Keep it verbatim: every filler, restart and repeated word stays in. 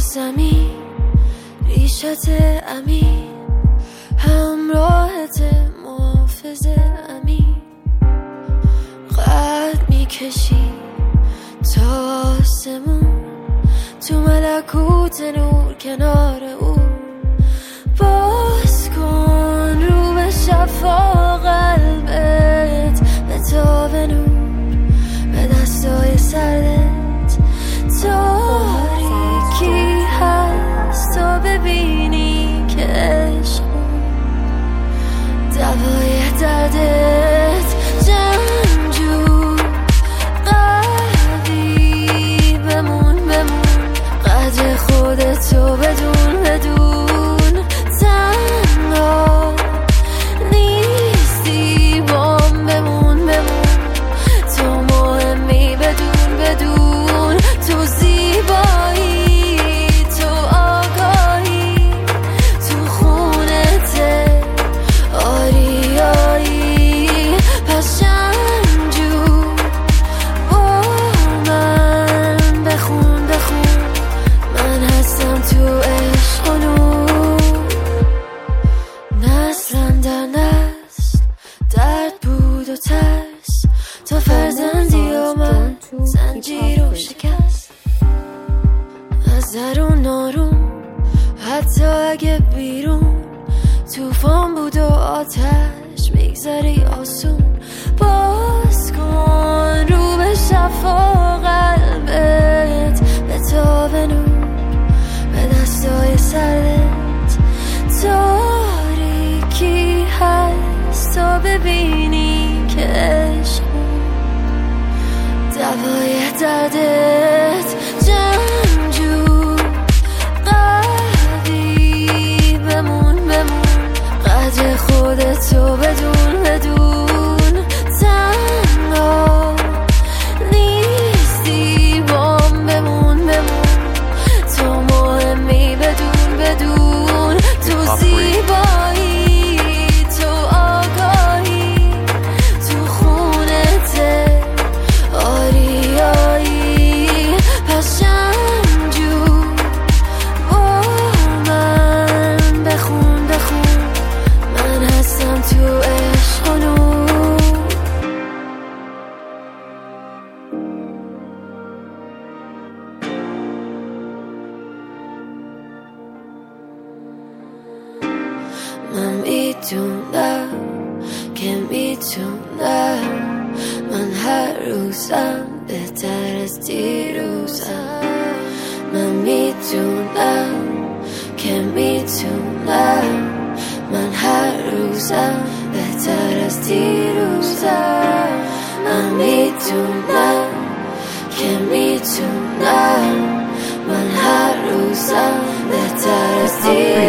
زمین ریشت امین همراهت محافظ امین قد میکشی تا آسمون تو ملکوت نور کنار او باز کن رو به شفا قلبت به تاب نور به دستای سردت تاریکی هست تا ببینی که عشق دوای دردت جنگجو قوی بمون بمون قدر خودتو بدون بدون تنها نیستی بام بمون بمون تو مهمی بدون بدون تو زیبایی تو آگاهی تو خونته آریایی پس جنگجو با من بخون بخون من هستم تو عشق و نور نسل در نسل درد بود و ترس تا فرزندی و من زنجیر و شکست از درون نارون حتی اگه بیرون توفان بود و آتش میگذری آسون باز کن رو به شفا قلبت به تاب نور به دستای سردت تاریکی هست تا ببینی که عشق دوای دردت جنگجو قوی بمون بمون قدر خودتو بدون بدون تنها نیستی بام بمون بمون تو مهمی بدون بدون تو زیبایی تو آگاهی تو خونته آریایی پس جنگجو با من بخون بخون من هستم تو عشق و نور من میدونم که میتونم من هر روزم بهتر از دیروزم من میدونم که میتونم من هر روزم بهتر از دیروزم من میدونم که میتونم من هر روزم بهتر از دیروزم